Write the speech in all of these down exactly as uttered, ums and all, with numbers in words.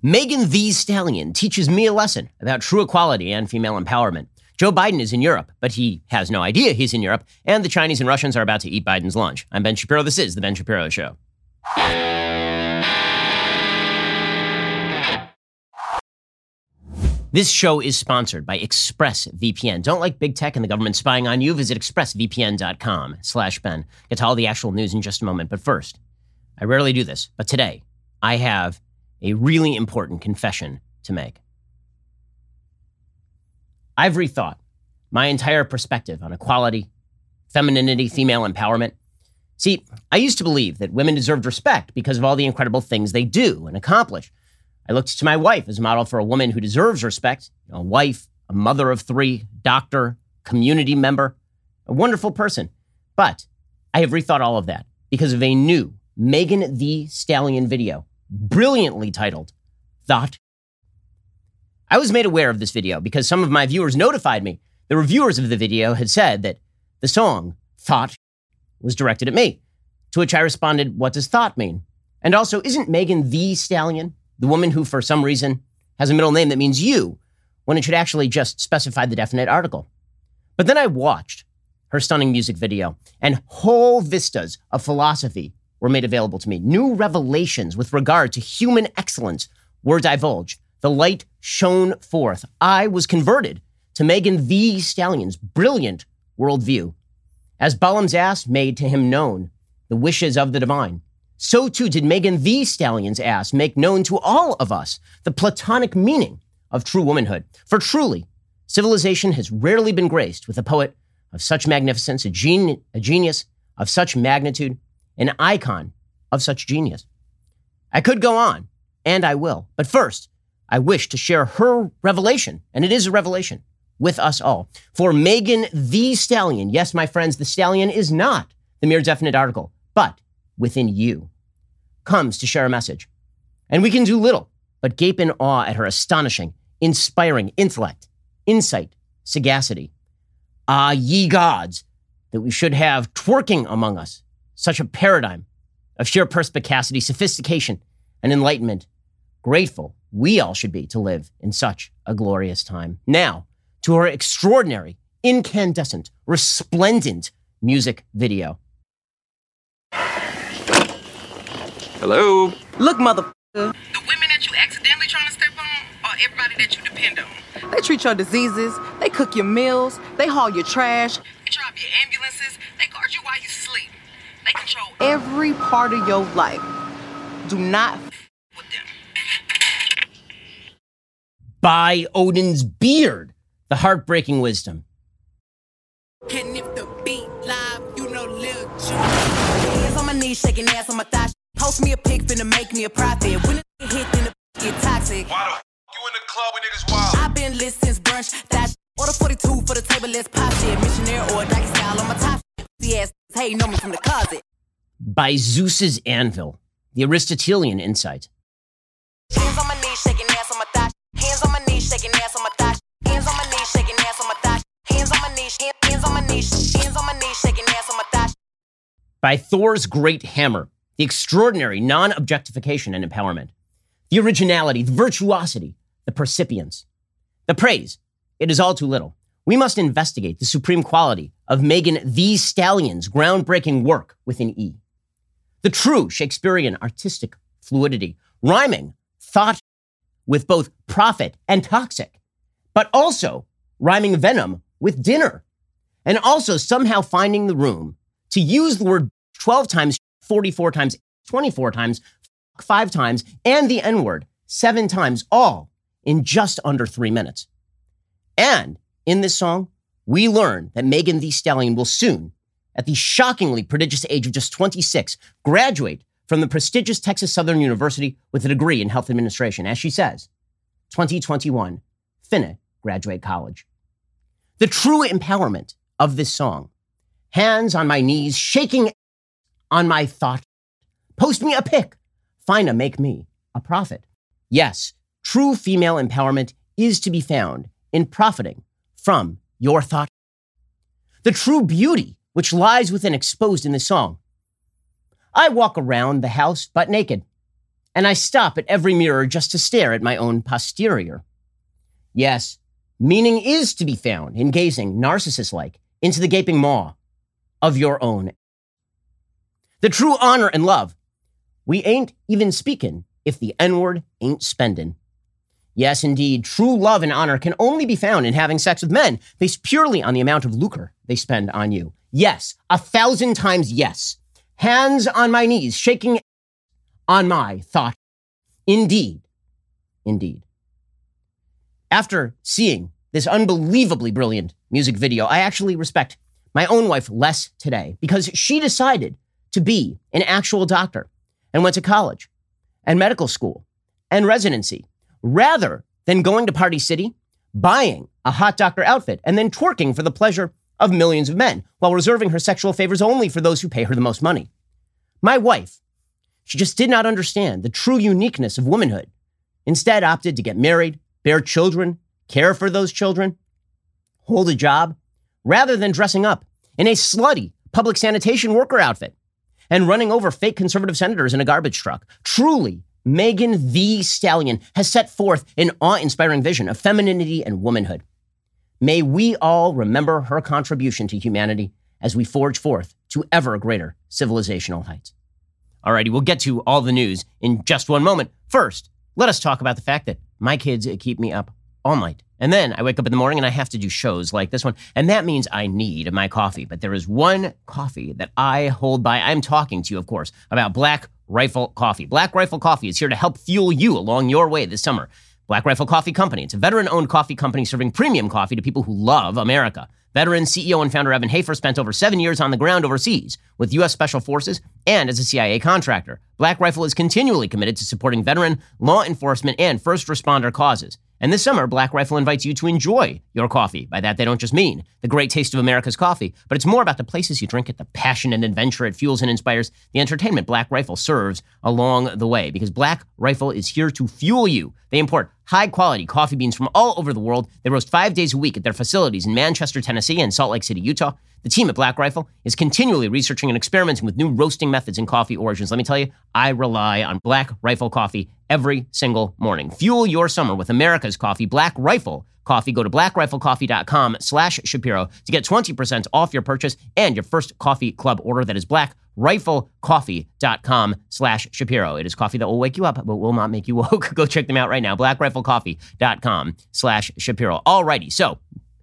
Megan Thee Stallion teaches me a lesson about true equality and female empowerment. Joe Biden is in Europe, but he has no idea he's in Europe, and the Chinese and Russians are about to eat Biden's lunch. I'm Ben Shapiro. This is The Ben Shapiro Show. This show is sponsored by ExpressVPN. Don't like big tech and the government spying on you? Visit expressvpn.com slash Ben. Get to all the actual news in just a moment. But first, I rarely do this, but today I have a really important confession to make. I've rethought my entire perspective on equality, femininity, female empowerment. See, I used to believe that women deserved respect because of all the incredible things they do and accomplish. I looked to my wife as a model for a woman who deserves respect, a wife, a mother of three, doctor, community member, a wonderful person. But I have rethought all of that because of a new Megan Thee Stallion video, brilliantly titled, Thought. I was made aware of this video because some of my viewers notified me. The reviewers of the video had said that the song, Thought, was directed at me, to which I responded, what does thought mean? And also, isn't Megan Thee Stallion the woman who, for some reason, has a middle name that means you, when it should actually just specify the definite article? But then I watched her stunning music video, and whole vistas of philosophy were made available to me. New revelations with regard to human excellence were divulged. The light shone forth. I was converted to Megan Thee Stallion's brilliant worldview. As Balaam's ass made to him known the wishes of the divine, so too did Megan Thee Stallion's ass make known to all of us the platonic meaning of true womanhood. For truly, civilization has rarely been graced with a poet of such magnificence, a, gen- a genius of such magnitude, an icon of such genius. I could go on, and I will. But first, I wish to share her revelation, and it is a revelation, with us all. For Megan Thee Stallion, yes, my friends, the stallion is not the mere definite article, but within you, comes to share a message. And we can do little but gape in awe at her astonishing, inspiring intellect, insight, sagacity. Ah, ye gods, that we should have twerking among us such a paradigm of sheer perspicacity, sophistication, and enlightenment. Grateful we all should be to live in such a glorious time. Now, to her extraordinary, incandescent, resplendent music video. Hello? Look, motherfucker. The women that you accidentally trying to step on, or everybody that you depend on? They treat your diseases, they cook your meals, they haul your trash. They drive your ambulances, they guard you while you sleep. They control every part of your life. Do not f- with them. By Odin's beard, the heartbreaking wisdom. Can if the beat live, you know Lil Ju. Hands on my knees, shaking ass on my thighs. Post me a pic, finna make me a profit. When it hit, then the get toxic. Why the f- you in the club when niggas wild? I've been lit since brunch. That order forty-two for the table, let's pop shit. Missionary or Dike style on my top. The ass, hey, know me from the closet. By Zeus's anvil, the Aristotelian insight. Hands on my knees, shaking ass on my thighs. Hands on my knees, shaking ass on my thighs. Hands on my knees, shaking ass on my thighs. Hands on my knees, hands on my knees, hands on my knees, shaking ass on my thighs. By Thor's great hammer, the extraordinary non-objectification and empowerment, the originality, the virtuosity, the percipience, the praise. It is all too little. We must investigate the supreme quality of Megan Thee Stallion's groundbreaking work within E. The true Shakespearean artistic fluidity, rhyming thought with both profit and toxic, but also rhyming venom with dinner, and also somehow finding the room to use the word twelve times, forty-four times, twenty-four times, five times, and the N-word seven times, all in just under three minutes. And in this song, we learn that Megan Thee Stallion will soon, at the shockingly prodigious age of just twenty-six, graduate from the prestigious Texas Southern University with a degree in health administration. As she says, twenty twenty-one, finna graduate college. The true empowerment of this song, hands on my knees, shaking on my thought, post me a pic, finna make me a prophet. Yes, true female empowerment is to be found in profiting from your thought. The true beauty which lies within exposed in this song. I walk around the house butt naked. and I stop at every mirror just to stare at my own posterior. Yes, meaning is to be found in gazing, narcissist-like, into the gaping maw of your own. The true honor and love, we ain't even speaking if the N-word ain't spending. Yes, indeed, true love and honor can only be found in having sex with men based purely on the amount of lucre they spend on you. Yes, a thousand times yes. Hands on my knees, shaking on my thought. Indeed, indeed. After seeing this unbelievably brilliant music video, I actually respect my own wife less today because she decided to be an actual doctor and went to college and medical school and residency rather than going to Party City, buying a hot doctor outfit, and then twerking for the pleasure of millions of men while reserving her sexual favors only for those who pay her the most money. My wife, she just did not understand the true uniqueness of womanhood. Instead, opted to get married, bear children, care for those children, hold a job, rather than dressing up in a slutty public sanitation worker outfit and running over fake conservative senators in a garbage truck. Truly, Megan Thee Stallion has set forth an awe-inspiring vision of femininity and womanhood. May we all remember her contribution to humanity as we forge forth to ever greater civilizational heights. Alrighty, we'll get to all the news in just one moment. First, let us talk about the fact that my kids keep me up all night. And then I wake up in the morning and I have to do shows like this one. And that means I need my coffee. But there is one coffee that I hold by. I'm talking to you, of course, about Black Rifle Coffee. Black Rifle Coffee is here to help fuel you along your way this summer. Black Rifle Coffee Company. It's a veteran-owned coffee company serving premium coffee to people who love America. Veteran C E O and founder Evan Hafer spent over seven years on the ground overseas with U S Special Forces and as a C I A contractor. Black Rifle is continually committed to supporting veteran, law enforcement, and first responder causes. And this summer, Black Rifle invites you to enjoy your coffee. By that, they don't just mean the great taste of America's coffee, but it's more about the places you drink it, the passion and adventure it fuels and inspires, the entertainment Black Rifle serves along the way. Because Black Rifle is here to fuel you. They import high-quality coffee beans from all over the world. They roast five days a week at their facilities in Manchester, Tennessee, and Salt Lake City, Utah. The team at Black Rifle is continually researching and experimenting with new roasting methods and coffee origins. Let me tell you, I rely on Black Rifle coffee every single morning. Fuel your summer with America's coffee, Black Rifle Coffee. Go to black rifle coffee dot com slash Shapiro to get twenty percent off your purchase and your first coffee club order. That is black rifle coffee dot com slash Shapiro. It is coffee that will wake you up, but will not make you woke. Go check them out right now. black rifle coffee dot com slash Shapiro. Alrighty, so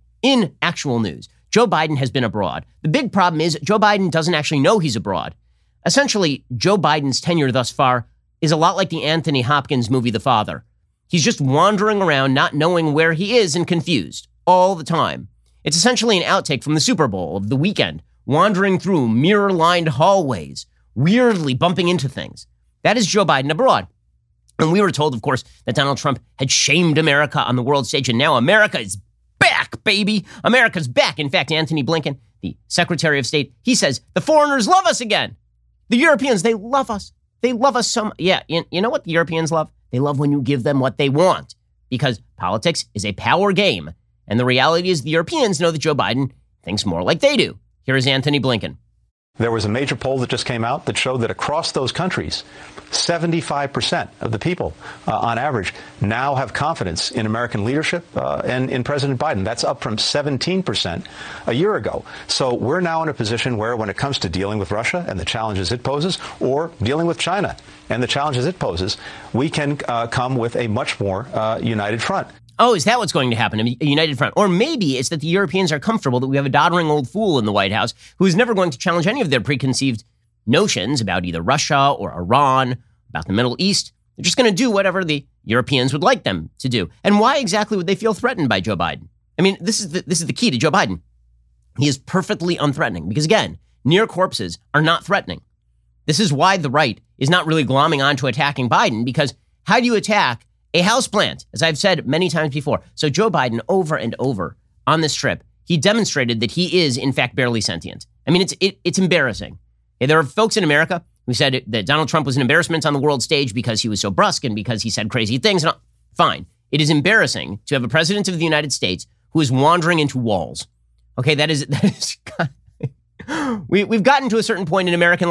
in actual news, Joe Biden has been abroad. The big problem is Joe Biden doesn't actually know he's abroad. Essentially, Joe Biden's tenure thus far is a lot like the Anthony Hopkins movie, The Father. He's just wandering around, not knowing where he is and confused all the time. It's essentially an outtake from the Super Bowl of The Weeknd, wandering through mirror-lined hallways, weirdly bumping into things. That is Joe Biden abroad. And we were told, of course, that Donald Trump had shamed America on the world stage, and now America is back, baby. America's back. In fact, Antony Blinken, the Secretary of State, he says, the foreigners love us again. The Europeans, they love us. They love us so much. Yeah, you, you know what the Europeans love? They love when you give them what they want, because politics is a power game. And the reality is the Europeans know that Joe Biden thinks more like they do. Here is Antony Blinken. There was a major poll that just came out that showed that across those countries, seventy-five percent of the people, uh, on average, now have confidence in American leadership uh, and in President Biden. That's up from seventeen percent a year ago. So we're now in a position where, when it comes to dealing with Russia and the challenges it poses, or dealing with China and the challenges it poses, we can uh, come with a much more uh, united front. Oh, is that what's going to happen? A united front? Or maybe it's that the Europeans are comfortable that we have a doddering old fool in the White House who is never going to challenge any of their preconceived notions about either Russia or Iran, about the Middle East. They're just going to do whatever the Europeans would like them to do. And why exactly would they feel threatened by Joe Biden? I mean, this is the, this is the key to Joe Biden. He is perfectly unthreatening because, again, near corpses are not threatening. This is why the right is not really glomming on to attacking Biden, because how do you attack a houseplant, as I've said many times before? So Joe Biden, over and over on this trip, he demonstrated that he is, in fact, barely sentient. I mean, it's it, it's embarrassing. There are folks in America who said that Donald Trump was an embarrassment on the world stage because he was so brusque and because he said crazy things. And all. Fine. It is embarrassing to have a president of the United States who is wandering into walls. Okay, that is, that is we, we've gotten to a certain point in American life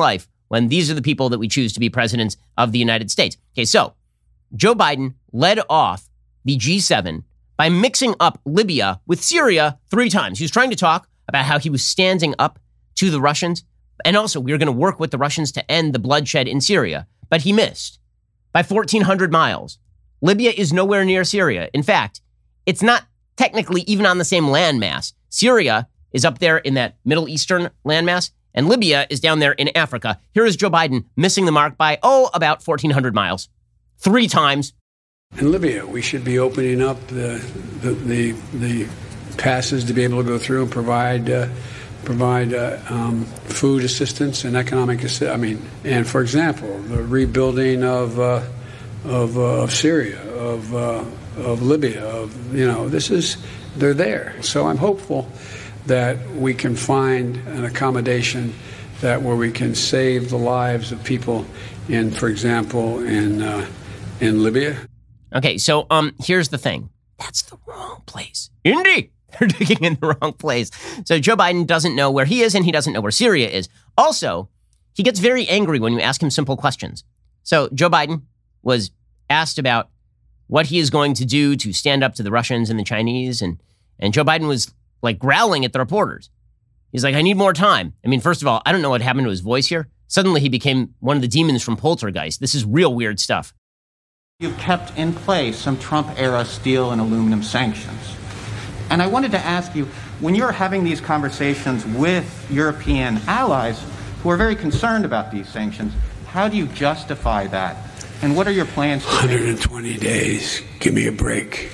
when these are the people that we choose to be presidents of the United States. Okay, so Joe Biden led off the G seven by mixing up Libya with Syria three times. He was trying to talk about how he was standing up to the Russians, and also we were going to work with the Russians to end the bloodshed in Syria, but he missed by fourteen hundred miles. Libya is nowhere near Syria. In fact, it's not technically even on the same landmass. Syria is up there in that Middle Eastern landmass, and Libya is down there in Africa. Here is Joe Biden missing the mark by, oh, about fourteen hundred miles. Three times. In Libya, we should be opening up the the the, the passes to be able to go through and provide uh, provide uh, um, food assistance and economic assistance. I mean, and for example, the rebuilding of uh, of, uh, of Syria, of uh, of Libya, of you know, this is they're there. So I'm hopeful that we can find an accommodation that where we can save the lives of people in, for example, in uh, in Libya. Okay, so um, here's the thing. That's the wrong place. Indy! They're digging in the wrong place. So Joe Biden doesn't know where he is, and he doesn't know where Syria is. Also, he gets very angry when you ask him simple questions. So Joe Biden was asked about what he is going to do to stand up to the Russians and the Chinese, and and Joe Biden was like growling at the reporters. He's like, I need more time. I mean, first of all, I don't know what happened to his voice here. Suddenly he became one of the demons from Poltergeist. This is real weird stuff. You've kept in place some Trump-era steel and aluminum sanctions. And I wanted to ask you, when you're having these conversations with European allies who are very concerned about these sanctions, how do you justify that? And what are your plans to one hundred twenty days. Give me a break.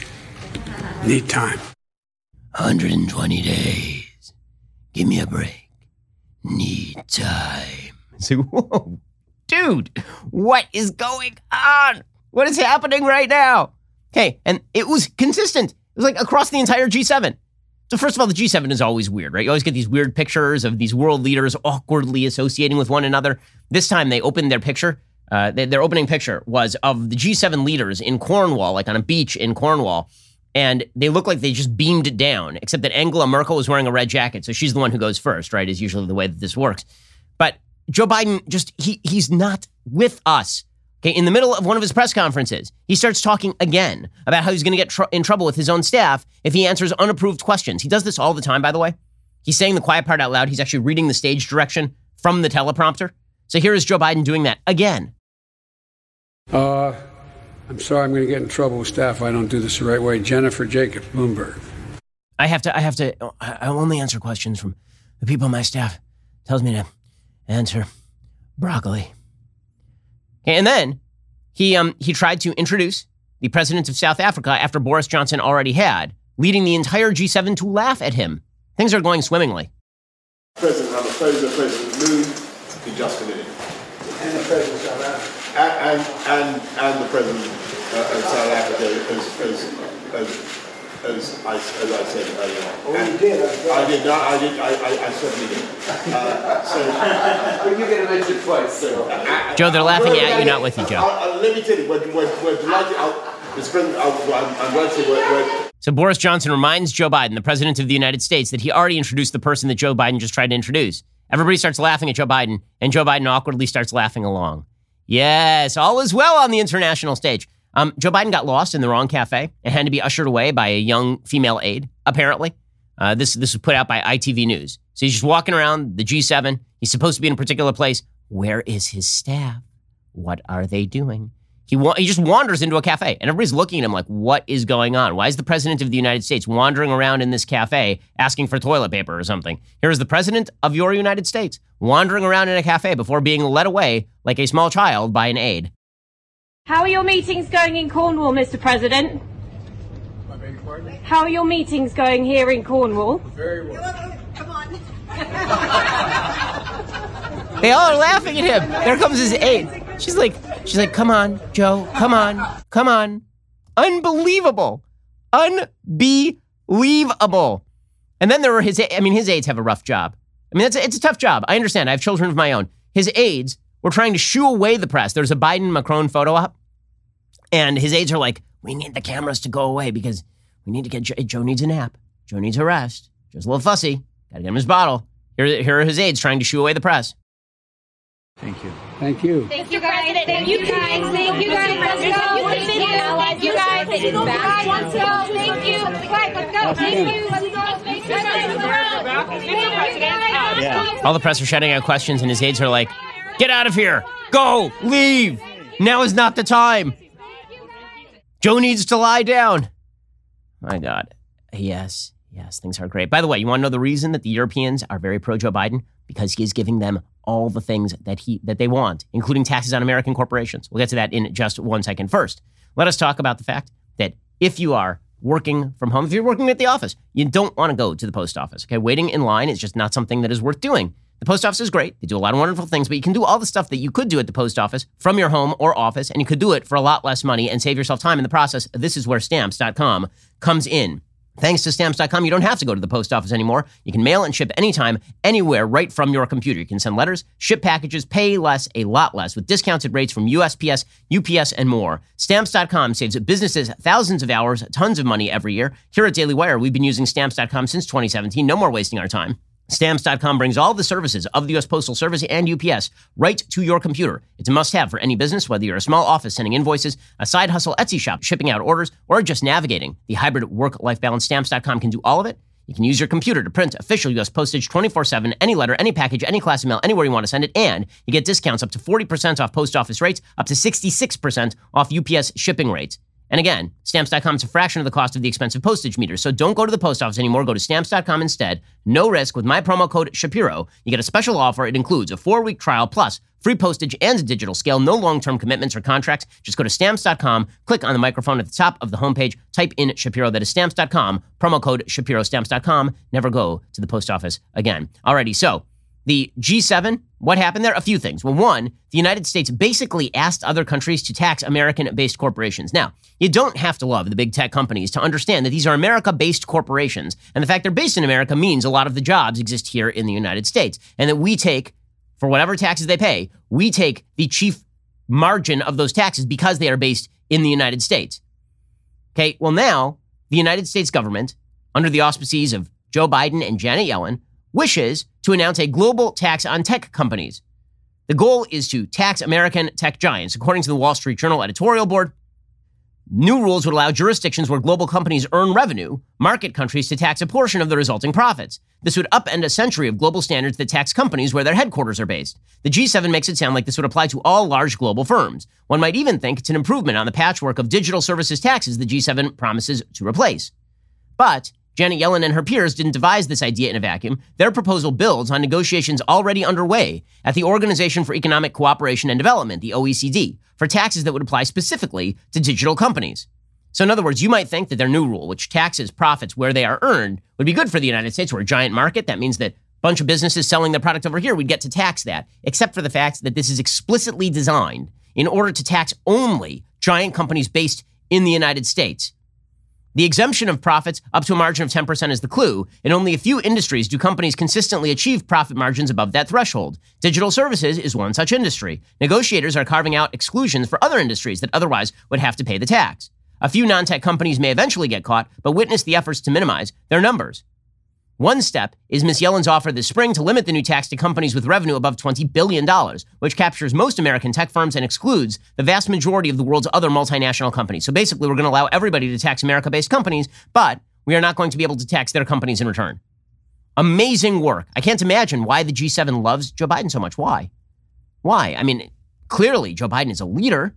Need time. one hundred twenty days. Give me a break. Need time. So, whoa, dude, what is going on? What is happening right now? Okay, and it was consistent. It was like across the entire G seven. So first of all, the G seven is always weird, right? You always get these weird pictures of these world leaders awkwardly associating with one another. This time they opened their picture. Uh, their, their opening picture was of the G seven leaders in Cornwall, like on a beach in Cornwall. And they look like they just beamed it down, except that Angela Merkel was wearing a red jacket. So she's the one who goes first, right? Is usually the way that this works. But Joe Biden just, he he's not with us. Okay, in the middle of one of his press conferences, he starts talking again about how he's going to get tr- in trouble with his own staff if he answers unapproved questions. He does this all the time, by the way. He's saying the quiet part out loud. He's actually reading the stage direction from the teleprompter. So here is Joe Biden doing that again. Uh, I'm sorry, I'm going to get in trouble with staff if I don't do this the right way. Jennifer Jacobs, Bloomberg. I have to, I have to, I only answer questions from the people on my staff. Tells me to answer broccoli. And then he um he tried to introduce the president of South Africa after Boris Johnson already had, leading the entire G seven to laugh at him. Things are going swimmingly. President Ramaphosa, President Moon, he just did it. And the president of South Africa. And, and, and the president uh, of South Africa, as, as, as, as, I, as I said earlier. Oh, you did? I did not. I did. I, I, I certainly did. Uh, so, well, you get to mention twice. So, uh, Joe, they're laughing at you, not with you, Joe. Uh, let me tell you, we're, we're, we're delighted. Mister President, I'm, I'm going to say we're, we're So Boris Johnson reminds Joe Biden, the president of the United States, that he already introduced the person that Joe Biden just tried to introduce. Everybody starts laughing at Joe Biden, and Joe Biden awkwardly starts laughing along. Yes, all is well on the international stage. Um, Joe Biden got lost in the wrong cafe and had to be ushered away by a young female aide, apparently. Uh, this, this was put out by I T V News. So he's just walking around the G seven. He's supposed to be in a particular place. Where is his staff? What are they doing? He wa- he just wanders into a cafe, and everybody's looking at him like, what is going on? Why is the president of the United States wandering around in this cafe asking for toilet paper or something? Here is the president of your United States wandering around in a cafe before being led away like a small child by an aide. How are your meetings going in Cornwall, Mister President? I beg your pardon? How are your meetings going here in Cornwall? Very well. Come on. They all are laughing at him. There comes his aide. She's like, she's like, come on, Joe, come on, come on. Unbelievable. Unbelievable. And then there were his, I mean, his aides have a rough job. I mean, it's a, it's a tough job. I understand. I have children of my own. His aides were trying to shoo away the press. There's a Biden-Macron photo op. And his aides are like, we need the cameras to go away because we need to get, Joe, Joe needs a nap. Joe needs a rest. Joe's a little fussy. Got to get him his bottle. Here, here are his aides trying to shoo away the press. Thank you. Thank you. Thank you, guys. Thank you, guys. Thank you, guys. Let's go. Thank you, guys. Thank you, guys. Let's go. Let's go. Thank you. Guys, let's go. Thank you. Let's go. Thank you. Yeah. All the press are shouting out questions, and his aides are like, "Get out of here! Go! Leave! Now is not the time! Joe needs to lie down." My God. Yes. Yes, things are great. By the way, you want to know the reason that the Europeans are very pro-Joe Biden? Because he is giving them all the things that he that they want, including taxes on American corporations. We'll get to that in just one second. First, let us talk about the fact that if you are working from home, if you're working at the office, you don't want to go to the post office. Okay, waiting in line is just not something that is worth doing. The post office is great. They do a lot of wonderful things, but you can do all the stuff that you could do at the post office from your home or office, and you could do it for a lot less money and save yourself time in the process. This is where Stamps dot com comes in. Thanks to Stamps dot com, you don't have to go to the post office anymore. You can mail and ship anytime, anywhere, right from your computer. You can send letters, ship packages, pay less, a lot less, with discounted rates from U S P S, U P S, and more. Stamps dot com saves businesses thousands of hours, tons of money every year. Here at Daily Wire, we've been using Stamps dot com since twenty seventeen. No more wasting our time. Stamps dot com brings all the services of the U S Postal Service and U P S right to your computer. It's a must-have for any business, whether you're a small office sending invoices, a side hustle Etsy shop shipping out orders, or just navigating the hybrid work-life balance. Stamps dot com can do all of it. You can use your computer to print official U S postage twenty-four seven, any letter, any package, any class of mail, anywhere you want to send it, and you get discounts up to forty percent off post office rates, up to sixty-six percent off U P S shipping rates. And again, Stamps dot com is a fraction of the cost of the expensive postage meters. So don't go to the post office anymore. Go to Stamps dot com instead. No risk. With my promo code Shapiro, you get a special offer. It includes a four-week trial plus free postage and a digital scale. No long-term commitments or contracts. Just go to Stamps dot com, click on the microphone at the top of the homepage, type in Shapiro. That is Stamps dot com, promo code Shapiro. Stamps dot com. Never go to the post office again. Alrighty, so the G seven, what happened there? A few things. Well, one, the United States basically asked other countries to tax American-based corporations. Now, you don't have to love the big tech companies to understand that these are America-based corporations, and the fact they're based in America means a lot of the jobs exist here in the United States, and that we take, for whatever taxes they pay, we take the chief margin of those taxes because they are based in the United States. Okay, well now, the United States government, under the auspices of Joe Biden and Janet Yellen, wishes to announce a global tax on tech companies. The goal is to tax American tech giants. According to the Wall Street Journal editorial board, new rules would allow jurisdictions where global companies earn revenue, market countries to tax a portion of the resulting profits. This would upend a century of global standards that tax companies where their headquarters are based. The G seven makes it sound like this would apply to all large global firms. One might even think it's an improvement on the patchwork of digital services taxes the G seven promises to replace. But Janet Yellen and her peers didn't devise this idea in a vacuum. Their proposal builds on negotiations already underway at the Organization for Economic Cooperation and Development, the O E C D, for taxes that would apply specifically to digital companies. So in other words, you might think that their new rule, which taxes profits where they are earned, would be good for the United States. We're a giant market. That means that a bunch of businesses selling their product over here, we'd get to tax that, except for the fact that this is explicitly designed in order to tax only giant companies based in the United States. The exemption of profits up to a margin of ten percent is the clue. In only a few industries do companies consistently achieve profit margins above that threshold. Digital services is one such industry. Negotiators are carving out exclusions for other industries that otherwise would have to pay the tax. A few non-tech companies may eventually get caught, but witness the efforts to minimize their numbers. One step is Miz Yellen's offer this spring to limit the new tax to companies with revenue above twenty billion dollars, which captures most American tech firms and excludes the vast majority of the world's other multinational companies. So basically, we're going to allow everybody to tax America-based companies, but we are not going to be able to tax their companies in return. Amazing work. I can't imagine why the G seven loves Joe Biden so much. Why? Why? I mean, clearly, Joe Biden is a leader.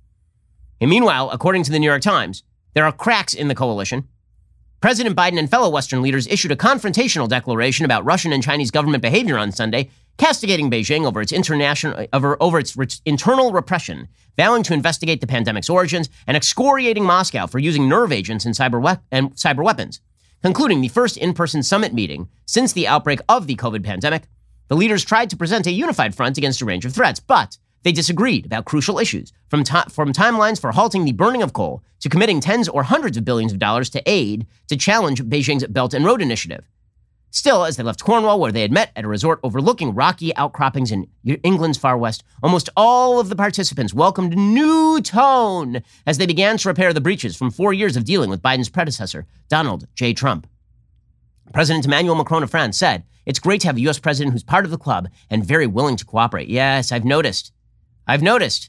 And meanwhile, according to the New York Times, there are cracks in the coalition. President Biden and fellow Western leaders issued a confrontational declaration about Russian and Chinese government behavior on Sunday, castigating Beijing over its international over, over its re- internal repression, vowing to investigate the pandemic's origins, and excoriating Moscow for using nerve agents and cyber, we- and cyber weapons. Concluding the first in-person summit meeting since the outbreak of the COVID pandemic, the leaders tried to present a unified front against a range of threats, but they disagreed about crucial issues, from, to- from timelines for halting the burning of coal to committing tens or hundreds of billions of dollars to aid to challenge Beijing's Belt and Road Initiative. Still, as they left Cornwall, where they had met at a resort overlooking rocky outcroppings in England's far west, almost all of the participants welcomed a new tone as they began to repair the breaches from four years of dealing with Biden's predecessor, Donald J. Trump. President Emmanuel Macron of France said, "It's great to have a U S president who's part of the club and very willing to cooperate." Yes, I've noticed. I've noticed.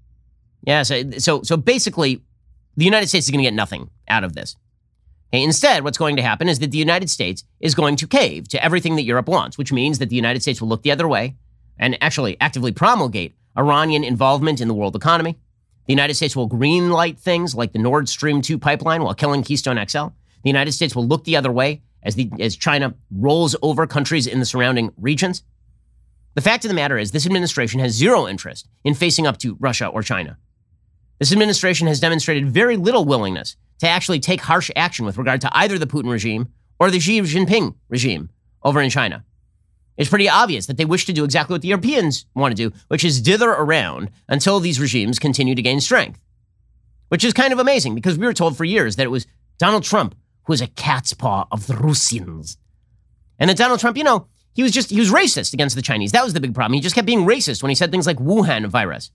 Yes, so so basically, the United States is going to get nothing out of this. Okay, instead, what's going to happen is that the United States is going to cave to everything that Europe wants, which means that the United States will look the other way and actually actively promulgate Iranian involvement in the world economy. The United States will greenlight things like the Nord Stream two pipeline while killing Keystone X L. The United States will look the other way as the as China rolls over countries in the surrounding regions. The fact of the matter is this administration has zero interest in facing up to Russia or China. This administration has demonstrated very little willingness to actually take harsh action with regard to either the Putin regime or the Xi Jinping regime over in China. It's pretty obvious that they wish to do exactly what the Europeans want to do, which is dither around until these regimes continue to gain strength. Which is kind of amazing because we were told for years that it was Donald Trump who was a cat's paw of the Russians. And that Donald Trump, you know, he was just, he was racist against the Chinese. That was the big problem. He just kept being racist when he said things like Wuhan virus.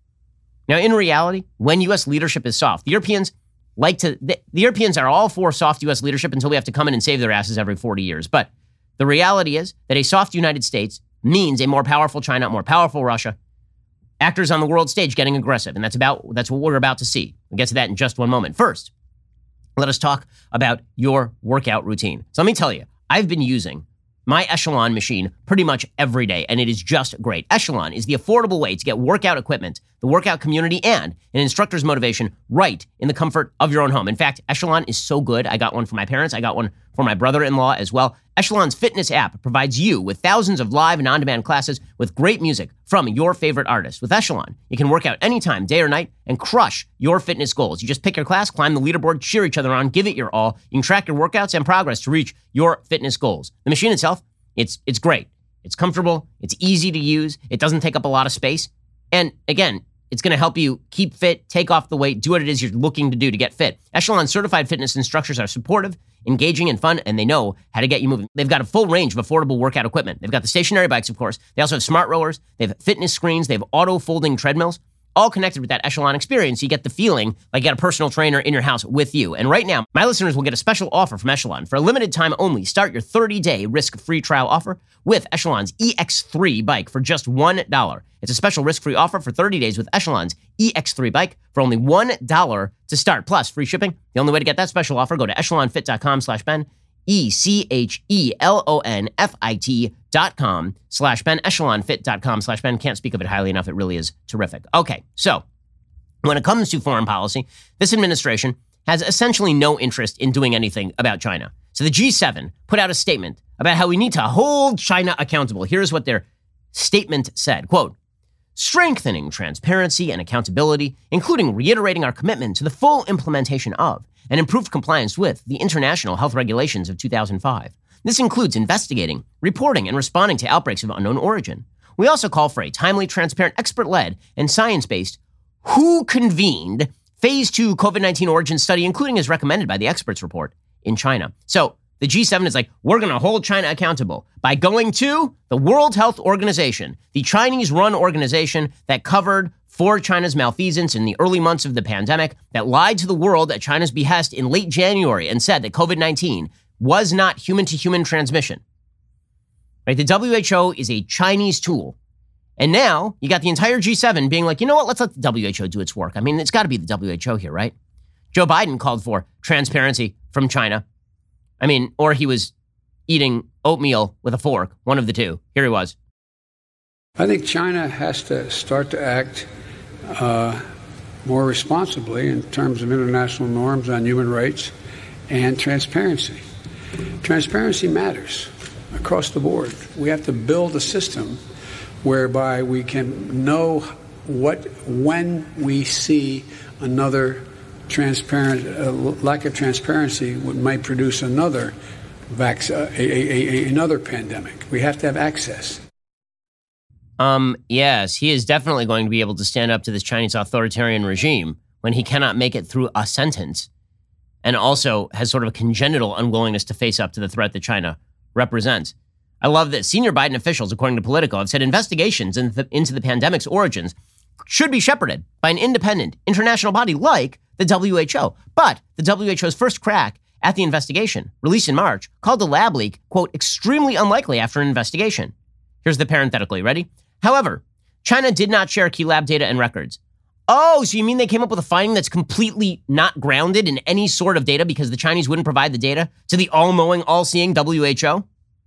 Now, in reality, when U S leadership is soft, the Europeans like to, the, the Europeans are all for soft U S leadership until we have to come in and save their asses every forty years. But the reality is that a soft United States means a more powerful China, more powerful Russia, actors on the world stage getting aggressive. And that's about, that's what we're about to see. We'll get to that in just one moment. First, let us talk about your workout routine. So let me tell you, I've been using my Echelon machine pretty much every day, and it is just great. Echelon is the affordable way to get workout equipment, the workout community, and an instructor's motivation right in the comfort of your own home. In fact, Echelon is so good. I got one for my parents. I got one for my brother-in-law as well. Echelon's fitness app provides you with thousands of live and on-demand classes with great music from your favorite artists. With Echelon, you can work out anytime, day or night, and crush your fitness goals. You just pick your class, climb the leaderboard, cheer each other on, give it your all. You can track your workouts and progress to reach your fitness goals. The machine itself, it's it's great. It's comfortable. It's easy to use. It doesn't take up a lot of space. And again, it's going to help you keep fit, take off the weight, do what it is you're looking to do to get fit. Echelon certified fitness instructors are supportive, engaging, and fun, and they know how to get you moving. They've got a full range of affordable workout equipment. They've got the stationary bikes, of course. They also have smart rowers. They have fitness screens. They have auto-folding treadmills, all connected with that Echelon experience. You get the feeling like you got a personal trainer in your house with you. And right now, my listeners will get a special offer from Echelon. For a limited time only, start your thirty-day risk-free trial offer with Echelon's E X three bike for just one dollar. It's a special risk-free offer for thirty days with Echelon's E X three bike for only one dollar to start, plus free shipping. The only way to get that special offer, go to echelonfit.com slash Ben, E C H E L O N F I T dot com slash Ben, echelonfit.com slash Ben. Can't speak of it highly enough. It really is terrific. Okay, so when it comes to foreign policy, this administration has essentially no interest in doing anything about China. So the G seven put out a statement about how we need to hold China accountable. Here's what their statement said, quote, strengthening transparency and accountability, including reiterating our commitment to the full implementation of and improved compliance with the international health regulations of two thousand five. This includes investigating, reporting, and responding to outbreaks of unknown origin. We also call for a timely, transparent, expert-led, and science-based W H O-convened phase two COVID nineteen origin study, including as recommended by the experts report in China. So the G seven is like, we're going to hold China accountable by going to the World Health Organization, the Chinese-run organization that covered for China's malfeasance in the early months of the pandemic, that lied to the world at China's behest in late January and said that COVID nineteen was not human-to-human transmission. Right? The W H O is a Chinese tool. And now you got the entire G seven being like, you know what, let's let the W H O do its work. I mean, it's got to be the W H O here, right? Joe Biden called for transparency from China. I mean, or he was eating oatmeal with a fork, one of the two. Here he was. I think China has to start to act uh, more responsibly in terms of international norms on human rights and transparency. Transparency matters across the board. We have to build a system whereby we can know what, when we see another transparent, uh, lack of transparency might produce another vac- uh, a, a, a, another pandemic. We have to have access. Um, yes, he is definitely going to be able to stand up to this Chinese authoritarian regime when he cannot make it through a sentence, and also has sort of a congenital unwillingness to face up to the threat that China represents. I love that senior Biden officials, according to Politico, have said investigations into the, into the pandemic's origins should be shepherded by an independent international body like the W H O. But the W H O's first crack at the investigation, released in March, called the lab leak, quote, extremely unlikely after an investigation. Here's the parenthetically. Ready? However, China did not share key lab data and records. Oh, so you mean they came up with a finding that's completely not grounded in any sort of data because the Chinese wouldn't provide the data to the all-knowing, all-seeing W H O?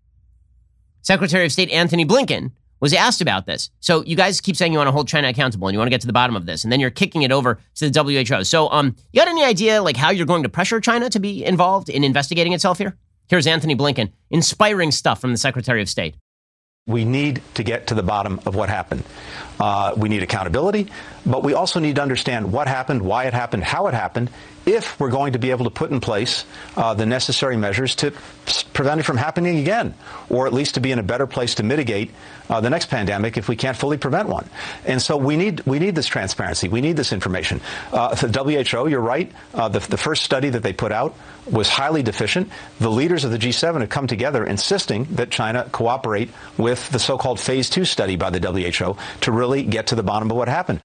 Secretary of State Anthony Blinken was asked about this. So you guys keep saying you want to hold China accountable and you want to get to the bottom of this, and then you're kicking it over to the W H O. So um, you got any idea like how you're going to pressure China to be involved in investigating itself here? Here's Anthony Blinken, inspiring stuff from the Secretary of State. We need to get to the bottom of what happened. Uh, we need accountability, but we also need to understand what happened, why it happened, how it happened, if we're going to be able to put in place uh, the necessary measures to prevent it from happening again, or at least to be in a better place to mitigate uh, the next pandemic if we can't fully prevent one. And so we need we need this transparency. We need this information. Uh, the W H O, you're right, uh, the, the first study that they put out was highly deficient. The leaders of the G seven have come together insisting that China cooperate with the so-called phase two study by the W H O to really get to the bottom of what happened.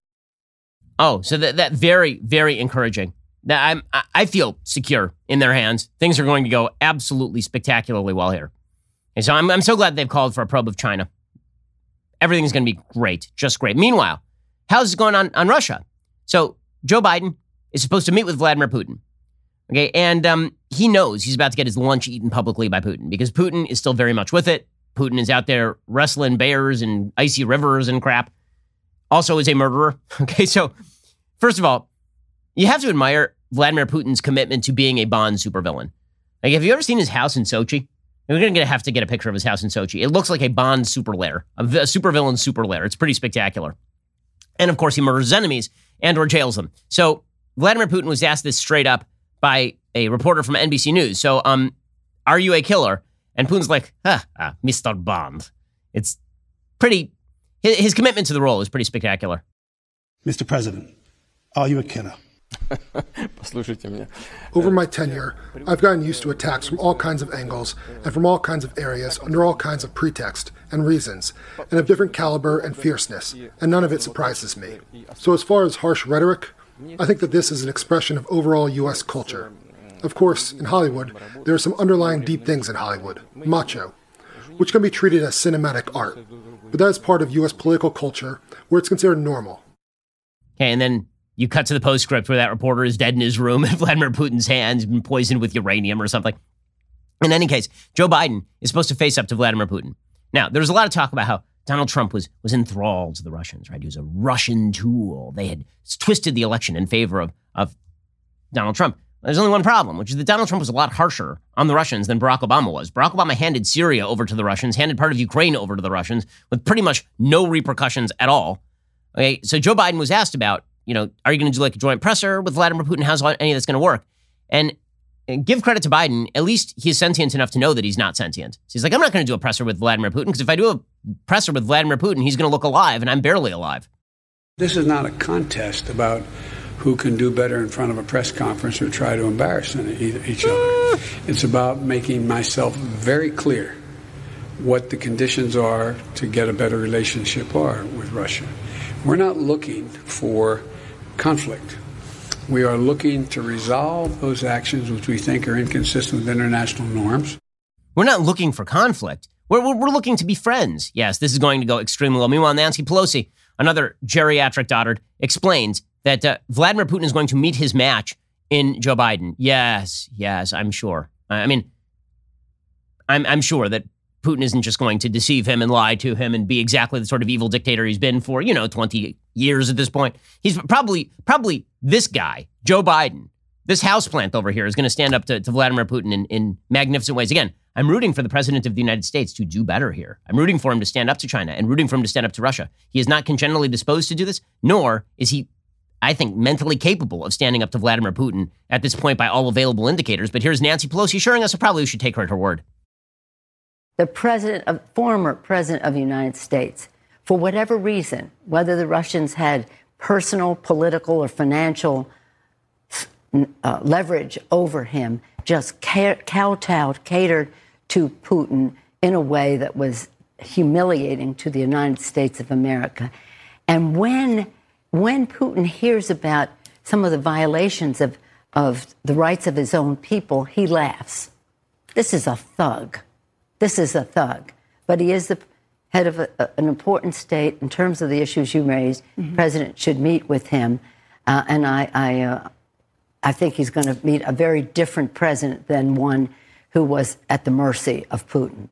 Oh, so that, that very, very encouraging. That I'm, I feel secure in their hands. Things are going to go absolutely spectacularly well here. And so I'm, I'm so glad they've called for a probe of China. Everything's going to be great, just great. Meanwhile, how's it going on on Russia? So Joe Biden is supposed to meet with Vladimir Putin. Okay, and um, he knows he's about to get his lunch eaten publicly by Putin because Putin is still very much with it. Putin is out there wrestling bears and icy rivers and crap. Also is a murderer. Okay, so first of all, you have to admire Vladimir Putin's commitment to being a Bond supervillain. Like, have you ever seen his house in Sochi? We're going to have to get a picture of his house in Sochi. It looks like a Bond super lair, a, a supervillain super lair. It's pretty spectacular. And of course, he murders his enemies and or jails them. So Vladimir Putin was asked this straight up by a reporter from N B C News. So, um, are you a killer? And Putin's like, ah, ah Mister Bond. It's pretty, his, his commitment to the role is pretty spectacular. Mister President, are you a killer? Over my tenure, I've gotten used to attacks from all kinds of angles and from all kinds of areas under all kinds of pretext and reasons, and of different caliber and fierceness, and none of it surprises me. So as far as harsh rhetoric, I think that this is an expression of overall U S culture. Of course, in Hollywood, there are some underlying deep things in Hollywood, macho, which can be treated as cinematic art, but that is part of U S political culture where it's considered normal. Okay, and then you cut to the postscript where that reporter is dead in his room and Vladimir Putin's hands been poisoned with uranium or something. In any case, Joe Biden is supposed to face up to Vladimir Putin. Now, there's a lot of talk about how Donald Trump was was enthralled to the Russians, right? He was a Russian tool. They had twisted the election in favor of, of Donald Trump. There's only one problem, which is that Donald Trump was a lot harsher on the Russians than Barack Obama was. Barack Obama handed Syria over to the Russians, handed part of Ukraine over to the Russians with pretty much no repercussions at all. Okay, so Joe Biden was asked about, you know, are you going to do like a joint presser with Vladimir Putin? How's any of this going to work? And, and give credit to Biden. At least he's sentient enough to know that he's not sentient. So he's like, I'm not going to do a presser with Vladimir Putin because if I do a presser with Vladimir Putin, he's going to look alive and I'm barely alive. This is not a contest about who can do better in front of a press conference or try to embarrass each other. It's about making myself very clear what the conditions are to get a better relationship are with Russia. We're not looking for conflict. We are looking to resolve those actions which we think are inconsistent with international norms. We're not looking for conflict. We're, we're, we're looking to be friends. Yes, this is going to go extremely well. Meanwhile, Nancy Pelosi, another geriatric dotard, explains that uh, Vladimir Putin is going to meet his match in Joe Biden. Yes, yes, I'm sure. I mean, I'm, I'm sure that Putin isn't just going to deceive him and lie to him and be exactly the sort of evil dictator he's been for, you know, twenty years at this point. He's probably, probably this guy, Joe Biden, this houseplant over here is going to stand up to, to Vladimir Putin in, in magnificent ways. Again, I'm rooting for the president of the United States to do better here. I'm rooting for him to stand up to China and rooting for him to stand up to Russia. He is not congenitally disposed to do this, nor is he, I think, mentally capable of standing up to Vladimir Putin at this point by all available indicators. But here's Nancy Pelosi assuring us, so probably we should take her at her word. The president of, former president of the United States, for whatever reason, whether the Russians had personal, political, or financial uh, leverage over him, just ca- kowtowed, catered to Putin in a way that was humiliating to the United States of America. And when when Putin hears about some of the violations of, of the rights of his own people, he laughs. This is a thug. This is a thug. But he is the head of a, a, an important state in terms of the issues you raised. Mm-hmm. The president should meet with him. Uh, and I, I, uh, I think he's going to meet a very different president than one who was at the mercy of Putin.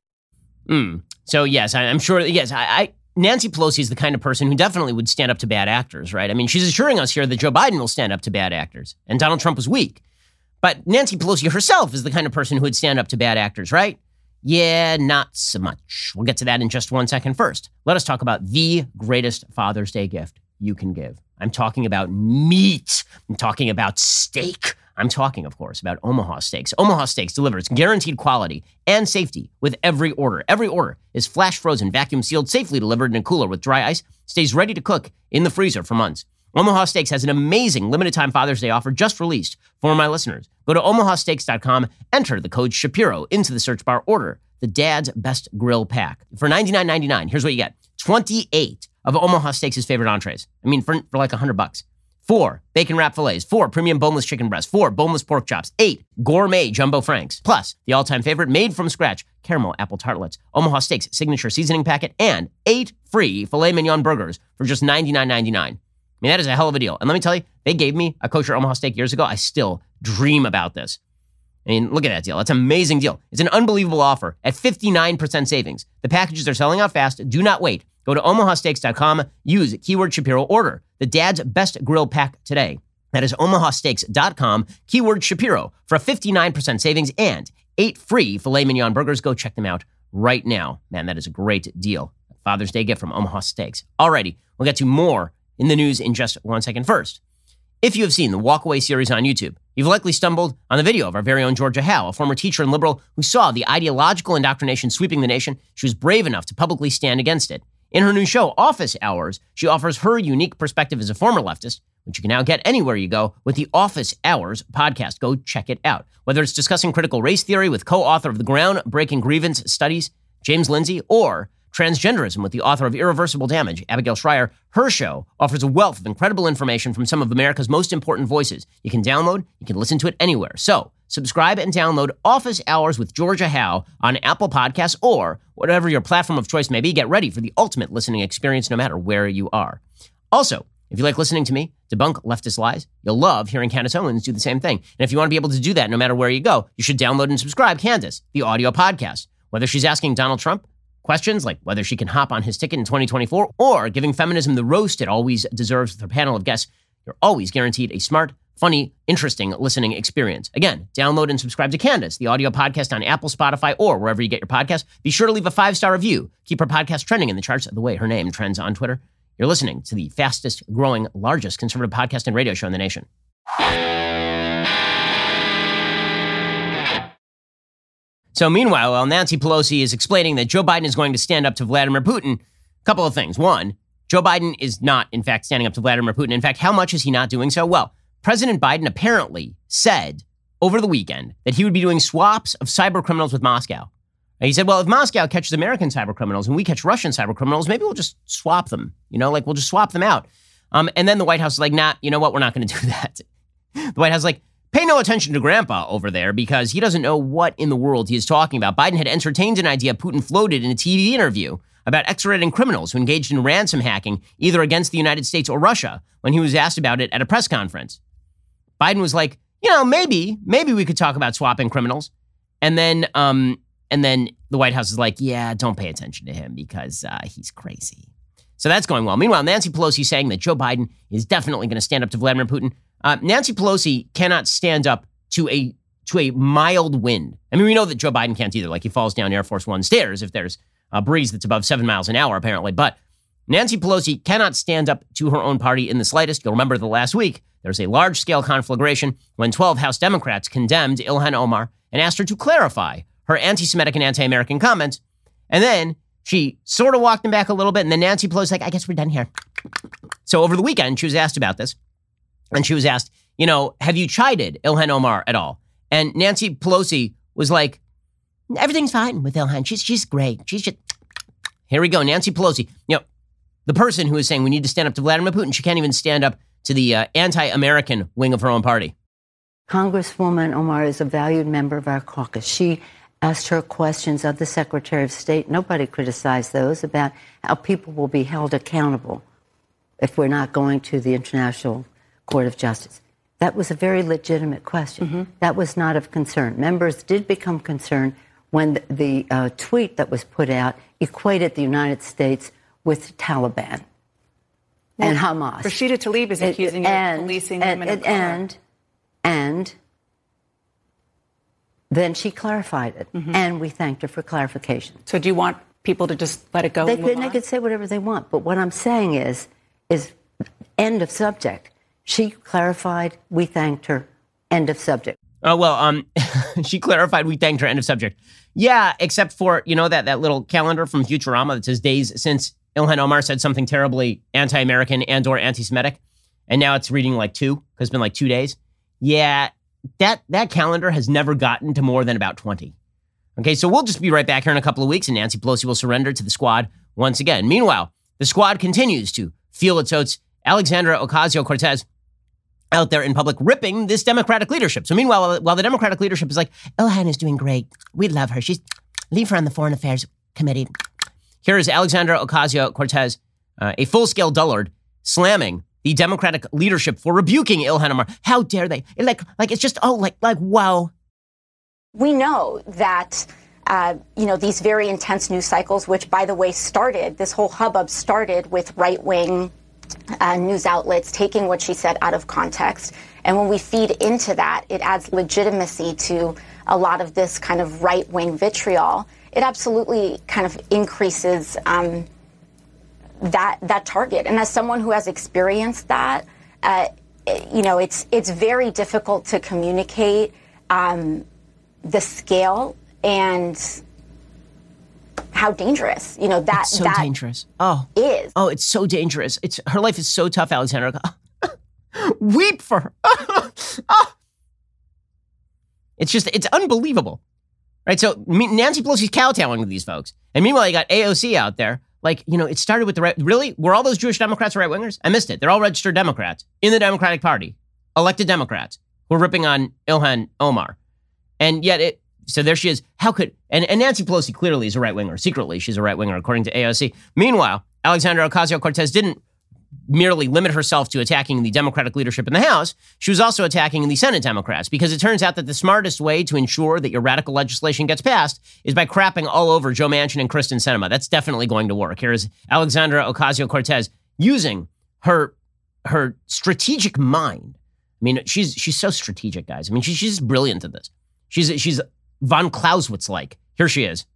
Mm. So, yes, I, I'm sure, yes, I, I Nancy Pelosi is the kind of person who definitely would stand up to bad actors, right? I mean, she's assuring us here that Joe Biden will stand up to bad actors, and Donald Trump was weak. But Nancy Pelosi herself is the kind of person who would stand up to bad actors, right? Yeah, not so much. We'll get to that in just one second. First, let us talk about the greatest Father's Day gift you can give. I'm talking about meat. I'm talking about steak. I'm talking, of course, about Omaha Steaks. Omaha Steaks delivers guaranteed quality and safety with every order. Every order is flash frozen, vacuum sealed, safely delivered in a cooler with dry ice, stays ready to cook in the freezer for months. Omaha Steaks has an amazing limited time Father's Day offer just released for my listeners. Go to omaha steaks dot com, enter the code Shapiro into the search bar, order the Dad's Best Grill Pack. For ninety-nine ninety-nine, here's what you get. twenty-eight of Omaha Steaks' favorite entrees. I mean, for, for like one hundred bucks. Four bacon wrap fillets, four premium boneless chicken breasts, four boneless pork chops, eight gourmet jumbo franks, plus the all-time favorite made from scratch caramel apple tartlets, Omaha Steaks signature seasoning packet, and eight free filet mignon burgers for just ninety-nine ninety-nine. I mean, that is a hell of a deal. And let me tell you, they gave me a kosher Omaha steak years ago. I still dream about this. I mean, look at that deal. That's an amazing deal. It's an unbelievable offer at fifty-nine percent savings. The packages are selling out fast. Do not wait. Go to omaha steaks dot com. Use keyword Shapiro. Order the Dad's Best Grill Pack today. That is omaha steaks dot com. Keyword Shapiro for a fifty-nine percent savings and eight free filet mignon burgers. Go check them out right now. Man, that is a great deal. Father's Day gift from Omaha Steaks. Alrighty, we'll get to more in the news in just one second. First, if you have seen the Walkaway series on YouTube, you've likely stumbled on the video of our very own Georgia Howe, a former teacher and liberal who saw the ideological indoctrination sweeping the nation. She was brave enough to publicly stand against it. In her new show, Office Hours, she offers her unique perspective as a former leftist, which you can now get anywhere you go with the Office Hours podcast. Go check it out. Whether it's discussing critical race theory with co-author of the groundbreaking grievance studies, James Lindsay, or transgenderism with the author of Irreversible Damage, Abigail Schreier, her show offers a wealth of incredible information from some of America's most important voices. You can download, you can listen to it anywhere. So subscribe and download Office Hours with Georgia Howe on Apple Podcasts or whatever your platform of choice may be. Get ready for the ultimate listening experience no matter where you are. Also, if you like listening to me debunk leftist lies, you'll love hearing Candace Owens do the same thing. And if you want to be able to do that no matter where you go, you should download and subscribe Candace, the audio podcast. Whether she's asking Donald Trump questions like whether she can hop on his ticket in twenty twenty-four or giving feminism the roast it always deserves with her panel of guests, you're always guaranteed a smart, funny, interesting listening experience. Again, download and subscribe to Candace, the audio podcast on Apple, Spotify, or wherever you get your podcast. Be sure to leave a five-star review. Keep her podcast trending in the charts the way her name trends on Twitter. You're listening to the fastest growing, largest conservative podcast and radio show in the nation. So meanwhile, while Nancy Pelosi is explaining that Joe Biden is going to stand up to Vladimir Putin, a couple of things. One, Joe Biden is not, in fact, standing up to Vladimir Putin. In fact, how much is he not doing so? Well, President Biden apparently said over the weekend that he would be doing swaps of cyber criminals with Moscow. And he said, well, if Moscow catches American cyber criminals and we catch Russian cyber criminals, maybe we'll just swap them. You know, like we'll just swap them out. Um, and then the White House is like, nah, you know what? We're not going to do that. The White House is like, pay no attention to Grandpa over there because he doesn't know what in the world he is talking about. Biden had entertained an idea Putin floated in a T V interview about extraditing criminals who engaged in ransom hacking either against the United States or Russia when he was asked about it at a press conference. Biden was like, you know, maybe, maybe we could talk about swapping criminals. And then, um, and then the White House is like, yeah, don't pay attention to him because uh, he's crazy. So that's going well. Meanwhile, Nancy Pelosi saying that Joe Biden is definitely going to stand up to Vladimir Putin. Uh, Nancy Pelosi cannot stand up to a to a mild wind. I mean, we know that Joe Biden can't either. Like he falls down Air Force One stairs if there's a breeze that's above seven miles an hour, apparently. But Nancy Pelosi cannot stand up to her own party in the slightest. You'll remember the last week, there was a large-scale conflagration when twelve House Democrats condemned Ilhan Omar and asked her to clarify her anti-Semitic and anti-American comments. And then she sort of walked them back a little bit. And then Nancy Pelosi's like, I guess we're done here. So over the weekend, she was asked about this. And she was asked, you know, have you chided Ilhan Omar at all? And Nancy Pelosi was like, everything's fine with Ilhan. She's she's great. She's just... Here we go. Nancy Pelosi, you know, the person who is saying we need to stand up to Vladimir Putin, she can't even stand up to the uh, anti-American wing of her own party. Congresswoman Omar is a valued member of our caucus. She asked her questions of the Secretary of State. Nobody criticized those about how people will be held accountable if we're not going to the International Court of Justice. That was a very legitimate question. Mm-hmm. That was not of concern. Members did become concerned when the, the uh, tweet that was put out equated the United States with Taliban well, and Hamas. Rashida Tlaib is accusing it, and, of policing and, women of and, color. And, and then she clarified it, mm-hmm. and we thanked her for clarification. So do you want people to just let it go? They and could, move they on? could say whatever they want, but what I'm saying is, is end of subject. She clarified, we thanked her, end of subject. Oh, well, um, she clarified, we thanked her, end of subject. Yeah, except for, you know, that, that little calendar from Futurama that says days since Ilhan Omar said something terribly anti-American and or anti-Semitic, and now it's reading like two, because it's been like two days. Yeah, that, that calendar has never gotten to more than about twenty. Okay, so we'll just be right back here in a couple of weeks, and Nancy Pelosi will surrender to the squad once again. Meanwhile, the squad continues to feel its oats. Alexandra Ocasio-Cortez out there in public ripping this Democratic leadership. So meanwhile, while the Democratic leadership is like, Ilhan is doing great. We love her. She's leave her on the Foreign Affairs Committee. Here is Alexandra Ocasio-Cortez, uh, a full-scale dullard, slamming the Democratic leadership for rebuking Ilhan Omar. How dare they? It like, like it's just, oh, like, like, wow. We know that, uh, you know, these very intense news cycles, which, by the way, started, this whole hubbub started with right-wing uh, news outlets taking what she said out of context. And when we feed into that, it adds legitimacy to a lot of this kind of right-wing vitriol. It absolutely kind of increases um, that that target. And as someone who has experienced that, uh, you know, it's it's very difficult to communicate um, the scale and how dangerous, you know, that it's so that dangerous. Oh, is. Oh, it's so dangerous. It's her life is so tough, Alexandra. Weep for her. Oh. It's just, it's unbelievable. Right? So Nancy Pelosi's kowtowing to these folks. And meanwhile, you got A O C out there. Like, you know, it started with the right. Really? Were all those Jewish Democrats right-wingers? I missed it. They're all registered Democrats in the Democratic Party. Elected Democrats who are ripping on Ilhan Omar. And yet it, so there she is. How could, and, and Nancy Pelosi clearly is a right-winger. Secretly, she's a right-winger, according to A O C. Meanwhile, Alexandra Ocasio-Cortez didn't merely limit herself to attacking the Democratic leadership in the House. She was also attacking the Senate Democrats, because it turns out that the smartest way to ensure that your radical legislation gets passed is by crapping all over Joe Manchin and Kristen Sinema. That's definitely going to work. Here is Alexandra Ocasio-Cortez using her her strategic mind. I mean, she's she's so strategic, guys. I mean, she's she's brilliant at this. She's she's von Clausewitz-like. Here she is.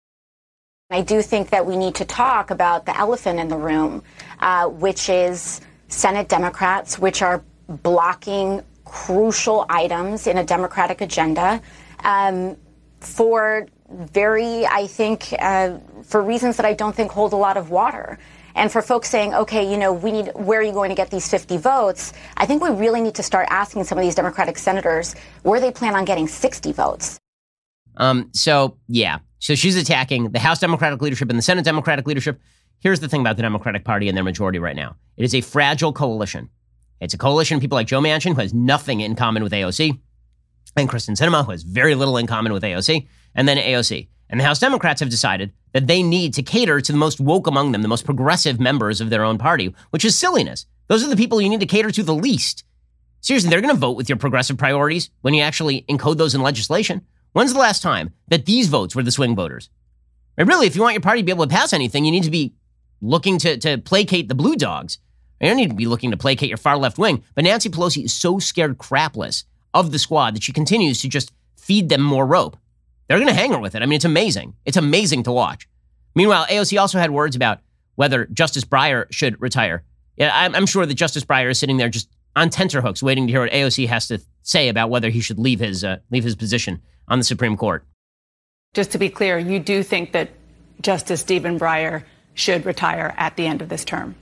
I do think that we need to talk about the elephant in the room, uh, which is Senate Democrats, which are blocking crucial items in a Democratic agenda um, for very, I think, uh, for reasons that I don't think hold a lot of water. And for folks saying, okay, you know, we need, where are you going to get these fifty votes? I think we really need to start asking some of these Democratic senators where they plan on getting sixty votes. Um. So, yeah. So she's attacking the House Democratic leadership and the Senate Democratic leadership. Here's the thing about the Democratic Party and their majority right now. It is a fragile coalition. It's a coalition of people like Joe Manchin, who has nothing in common with A O C, and Kristen Sinema, who has very little in common with A O C, and then A O C. And the House Democrats have decided that they need to cater to the most woke among them, the most progressive members of their own party, which is silliness. Those are the people you need to cater to the least. Seriously, they're going to vote with your progressive priorities when you actually encode those in legislation. When's the last time that these votes were the swing voters? And really, if you want your party to be able to pass anything, you need to be looking to, to placate the blue dogs. You don't need to be looking to placate your far left wing. But Nancy Pelosi is so scared crapless of the squad that she continues to just feed them more rope. They're going to hang her with it. I mean, it's amazing. It's amazing to watch. Meanwhile, A O C also had words about whether Justice Breyer should retire. Yeah, I'm, I'm sure that Justice Breyer is sitting there just on tenterhooks waiting to hear what A O C has to say about whether he should leave his uh, leave his position on the Supreme Court. Just to be clear, you do think that Justice Stephen Breyer should retire at the end of this term?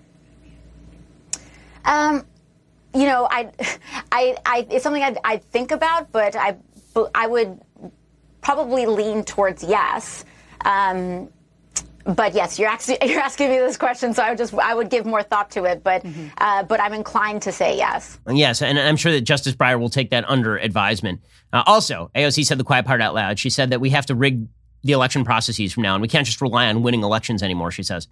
Um, you know, I, I, I, it's something I'd, I'd think about, but I, I would probably lean towards yes. Um, but yes, you're asking you're asking me this question, so I would just I would give more thought to it. But mm-hmm. uh, but I'm inclined to say yes. Yes, and I'm sure that Justice Breyer will take that under advisement. Uh, also, A O C said the quiet part out loud. She said that we have to rig the election processes from now on. We can't just rely on winning elections anymore, she says.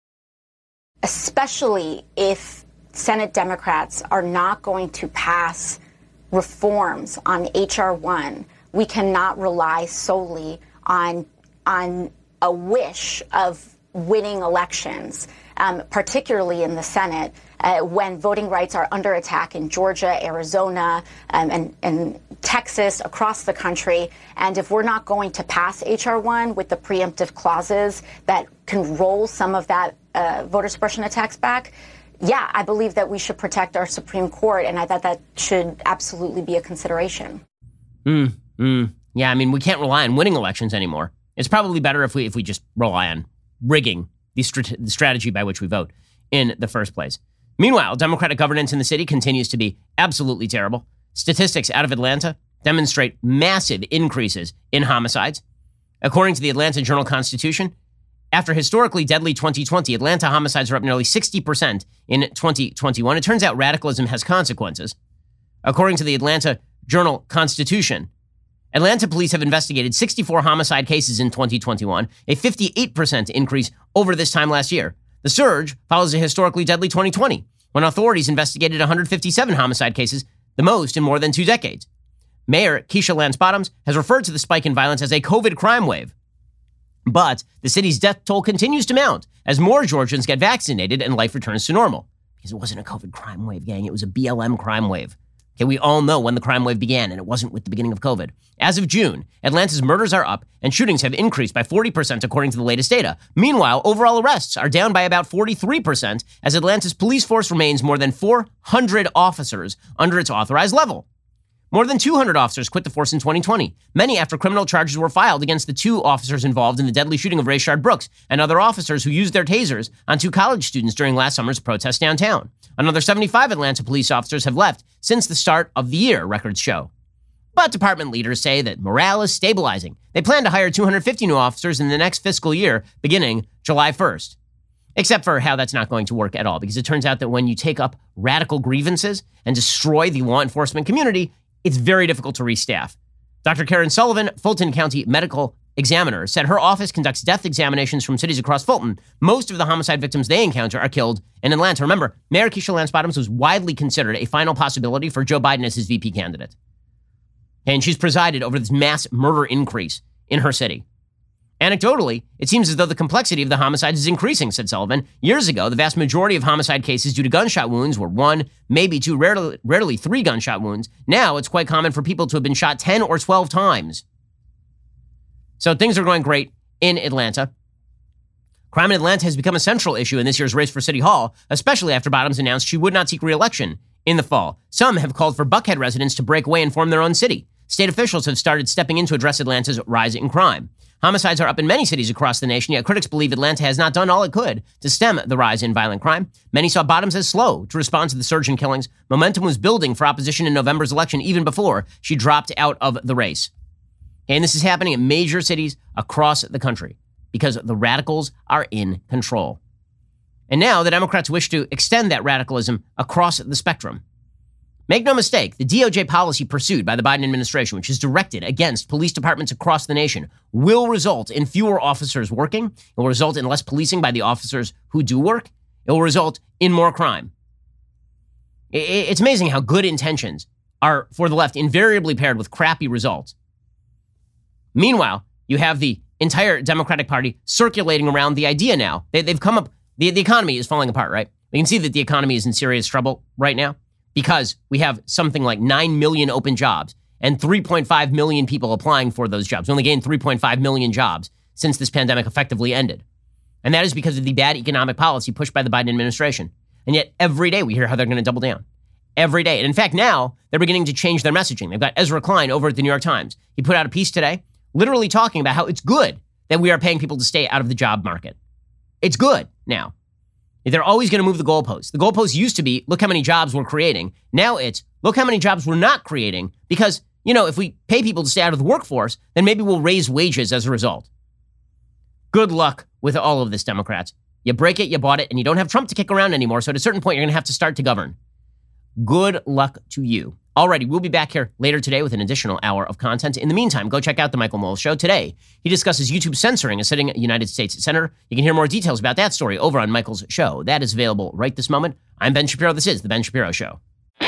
Especially if Senate Democrats are not going to pass reforms on H R one, we cannot rely solely on on a wish of winning elections, um, particularly in the Senate, uh, when voting rights are under attack in Georgia, Arizona, um, and, and Texas, across the country. And if we're not going to pass H R one with the preemptive clauses that can roll some of that uh, voter suppression attacks back, yeah, I believe that we should protect our Supreme Court, and I thought that should absolutely be a consideration. Mm, mm. Yeah, I mean, we can't rely on winning elections anymore. It's probably better if we if we just rely on rigging the, strat- the strategy by which we vote in the first place. Meanwhile, Democratic governance in the city continues to be absolutely terrible. Statistics out of Atlanta demonstrate massive increases in homicides. According to the Atlanta Journal-Constitution, after historically deadly twenty twenty, Atlanta homicides are up nearly sixty percent in twenty twenty-one. It turns out radicalism has consequences. According to the Atlanta Journal-Constitution, Atlanta police have investigated sixty-four homicide cases in twenty twenty-one, a fifty-eight percent increase over this time last year. The surge follows a historically deadly twenty twenty, when authorities investigated one hundred fifty-seven homicide cases, the most in more than two decades. Mayor Keisha Lance Bottoms has referred to the spike in violence as a COVID crime wave. But the city's death toll continues to mount as more Georgians get vaccinated and life returns to normal. Because it wasn't a COVID crime wave, gang. It was a B L M crime wave. Okay, we all know when the crime wave began, and it wasn't with the beginning of COVID. As of June, Atlanta's murders are up, and shootings have increased by forty percent according to the latest data. Meanwhile, overall arrests are down by about forty-three percent, as Atlanta's police force remains more than four hundred officers under its authorized level. More than two hundred officers quit the force in twenty twenty, many after criminal charges were filed against the two officers involved in the deadly shooting of Rayshard Brooks and other officers who used their tasers on two college students during last summer's protest downtown. Another seventy-five Atlanta police officers have left since the start of the year, records show. But department leaders say that morale is stabilizing. They plan to hire two hundred fifty new officers in the next fiscal year, beginning July first. Except for how that's not going to work at all, because it turns out that when you take up radical grievances and destroy the law enforcement community, it's very difficult to restaff. Doctor Karen Sullivan, Fulton County Medical Examiner, said her office conducts death examinations from cities across Fulton. Most of the homicide victims they encounter are killed in Atlanta. Remember, Mayor Keisha Lance Bottoms was widely considered a final possibility for Joe Biden as his V P candidate. And she's presided over this mass murder increase in her city. Anecdotally, it seems as though the complexity of the homicides is increasing, said Sullivan. Years ago, the vast majority of homicide cases due to gunshot wounds were one, maybe two, rarely, rarely three gunshot wounds. Now, it's quite common for people to have been shot ten or twelve times. So things are going great in Atlanta. Crime in Atlanta has become a central issue in this year's race for City Hall, especially after Bottoms announced she would not seek re-election in the fall. Some have called for Buckhead residents to break away and form their own city. State officials have started stepping in to address Atlanta's rise in crime. Homicides are up in many cities across the nation, yet critics believe Atlanta has not done all it could to stem the rise in violent crime. Many saw Bottoms as slow to respond to the surge in killings. Momentum was building for opposition in November's election even before she dropped out of the race. And this is happening in major cities across the country because the radicals are in control. And now the Democrats wish to extend that radicalism across the spectrum. Make no mistake, the D O J policy pursued by the Biden administration, which is directed against police departments across the nation, will result in fewer officers working. It will result in less policing by the officers who do work. It will result in more crime. It's amazing how good intentions are, for the left, invariably paired with crappy results. Meanwhile, you have the entire Democratic Party circulating around the idea now. They, they've come up, the, the economy is falling apart, right? We can see that the economy is in serious trouble right now because we have something like nine million open jobs and three point five million people applying for those jobs. We only gained three point five million jobs since this pandemic effectively ended. And that is because of the bad economic policy pushed by the Biden administration. And yet every day we hear how they're going to double down. Every day. And in fact, now they're beginning to change their messaging. They've got Ezra Klein over at the New York Times. He put out a piece today literally talking about how it's good that we are paying people to stay out of the job market. It's good now. They're always going to move the goalposts. The goalposts used to be, look how many jobs we're creating. Now it's, look how many jobs we're not creating because, you know, if we pay people to stay out of the workforce, then maybe we'll raise wages as a result. Good luck with all of this, Democrats. You break it, you bought it, and you don't have Trump to kick around anymore, so at a certain point, you're going to have to start to govern. Good luck to you. Alrighty, we'll be back here later today with an additional hour of content. In the meantime, go check out The Michael Knowles Show. Today, he discusses YouTube censoring a sitting United States senator. You can hear more details about that story over on Michael's show. That is available right this moment. I'm Ben Shapiro. This is The Ben Shapiro Show.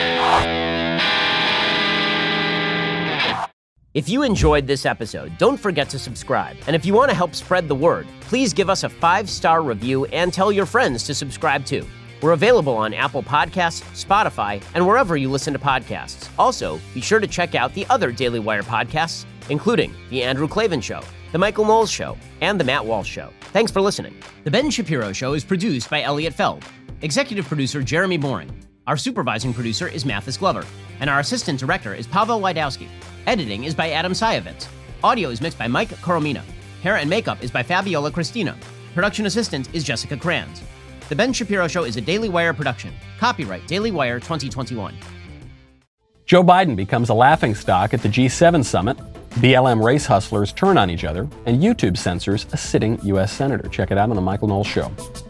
If you enjoyed this episode, don't forget to subscribe. And if you want to help spread the word, please give us a five-star review and tell your friends to subscribe too. We're available on Apple Podcasts, Spotify, and wherever you listen to podcasts. Also, be sure to check out the other Daily Wire podcasts, including The Andrew Klavan Show, The Michael Knowles Show, and The Matt Walsh Show. Thanks for listening. The Ben Shapiro Show is produced by Elliot Feld. Executive producer Jeremy Boring. Our supervising producer is Mathis Glover. And our assistant director is Pavel Wydowski. Editing is by Adam Sayevitz. Audio is mixed by Mike Coromina. Hair and makeup is by Fabiola Cristina. Production assistant is Jessica Kranz. The Ben Shapiro Show is a Daily Wire production. Copyright Daily Wire twenty twenty-one. Joe Biden becomes a laughingstock at the G seven summit. B L M race hustlers turn on each other. And YouTube censors a sitting U S senator. Check it out on The Michael Knowles Show.